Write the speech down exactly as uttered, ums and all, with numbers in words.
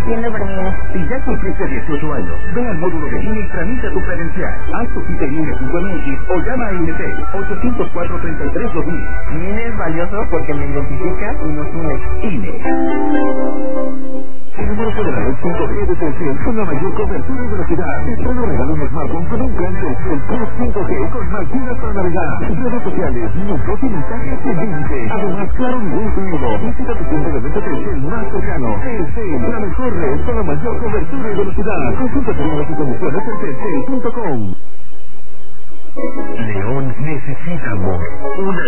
Entiendo, pero no. Si ya cumpliste dieciocho años, ve al módulo de I N E y tramita tu credencial. Haz tu cita en I N E punto M X o llama a I N T ocho cero cuatro, tres tres, dos mil. Mi I N E es valioso porque me identifica y nos une. I N E. El número federal es cinco G de Telcel con la mayor cobertura y velocidad. Te solo regala un smartphone con un plan Telcel Plus cinco G con más gigas para navegar. Redes sociales, minutos y mensajes de veinte. Además, claro, nivel incluido. Visita tu punto de venta Telcel más cercano. Telcel, la mejor red con la mayor cobertura y velocidad. Consulta términos y condiciones en telcel punto com. León necesita amor. Una